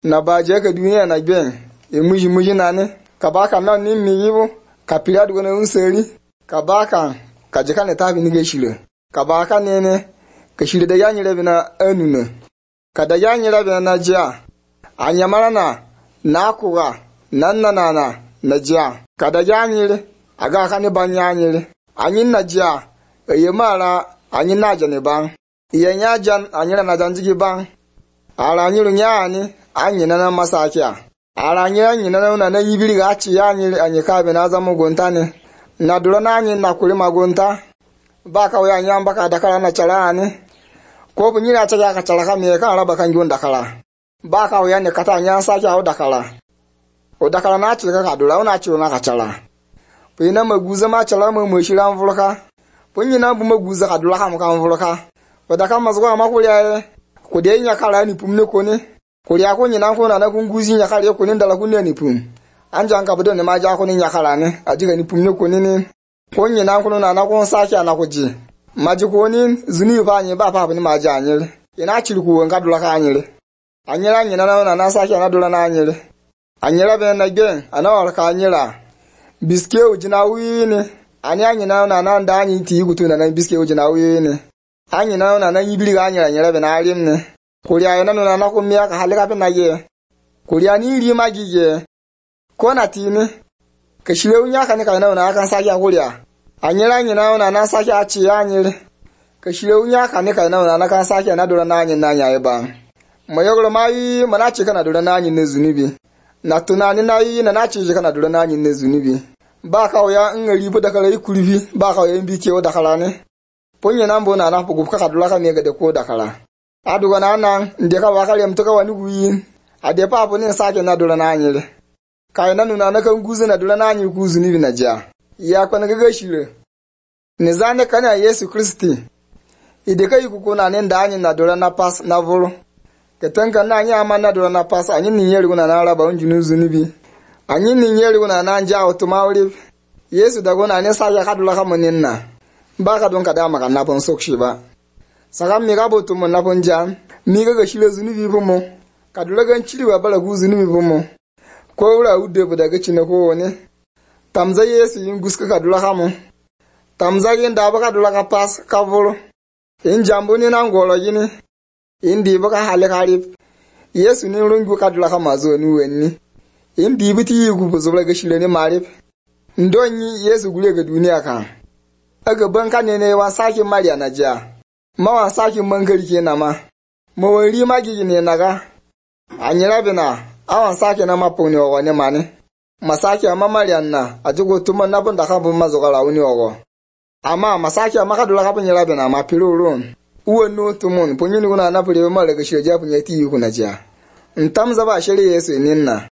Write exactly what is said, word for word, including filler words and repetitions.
na baje ka duniya na gben e muji muji nane ka baka na ni mi yibo ka piradu gona unseri ka baka ka jika ne tabi ni ge shile ka baka nene ka shile da yanyire bina anuna ka da yanyire bina na jia anyamara na na kuga nanna nana na jia ka da yanyire aga ka ne banyanyire anyin na jia eye mara anyin na jane ban iye nya jan anyira na janjigi ban ara anyiru nya ani anyina na masakia ara anyira nyina na na yibiri ga chi ya anyire anyika be na zamu gonta ne na duro na anyin na kuri magonta baka waya nyamba ka dakara na charani ko bunyi na chaga ka charaka me ka araba kan gon dakara baka waya ne kata nya sakia o dakara o dakara na chi ka dura ona chi na ka chara pina maguza ma chara mo mo shiran vulka punyi na bu maguza ka dura ka mo kan vulka o dakara mazwa ma kuriya ko de nya kala ni pumne ko ne kuriya ko nyina ko na na kunguzi nya kala ko ne ndala kunne ni pum anja nka bodo ne ma ja ko ni nya kala ne ajiga ni pumne ko ne ne ko nyina ko na na ko sakia na ko ji maji ko ni zuni ba nyi ba pa ni ma ja anyire ina chiri ko nga dura ka anyire anyira nyina na na na sakia na dura na anyire anyira be na gen ana war ka anyira biske ujina wini ani anyina na na nda anyi ti gutu na na biske ujina wini anyina na na yibiri ga anyira anyira be na alim ne kuriya na na na ko miya ka halika be na ye kuriya ni ri magije ko na tini ka shire unya ka ne ka na na kan sakia kuriya anyira nyina na na sakia achi anyire ka shire unya ka ne ka na na kan sakia na dora na anyi na anya ba mayogro mai mana chi kana dora na anyi ne zunibi na tunani na yi na na chi kana dora na anyi ne zunibi ba ka ya ngari bu da kala ikuribi ba ka ya mbike o da kala ne ponye na mbo na na pugu ka dora ka me ga de ko da kala adugo na nan inde ka ba kale mtuka wani guyin ade pa po ne sakia na dora na anyire kai na nuna na kan guzu na dora na anyi ku zunibi na ja ya kwana gaga shire ne zane kana Yesu Kristi ide kai ku na ne nda anyi na dora na pas na vuru ketanka na anyi ama na dora na pas anyi ni yeri kuna na raba unjunu zunibi anyi ni yeri kuna na anja otumawri Yesu dago na ne sakia kadula ka muninna ba ka don ka da maka na pon sokshi ba saka mi ga botu mun na pon jam mi ga shire zunibi bumo kadula gan chiri ba bala gu zunibi bumo ko wura ude bu daga cine ko woni tamza Yesu yin guska kadula ka mu tamza yin da ba kadula ka pas ka vuru in jambo ni na ngolo yini indi baka hale karib Yesu ni rungu kadula ka mazo ni wenni indi biti yigu buzubla ga shire ni marib ndonyi Yesu gure ga duniya kan aga banka ne ne wa saki mariya na ja ma wa saki mangari kenan ma mawari magigi ne naga anyira bina awan saki na maponi wa wani mane masaki ama mariya na ajugo tuma na bunda ka bu mazogala uni ogo ama masaki ama kadula ka bunyira bina ma pilurun uwe no tumun ponyini kuna na pule ma daga sheja punya ti kuna ja ntamza ba shiri Yesu ninna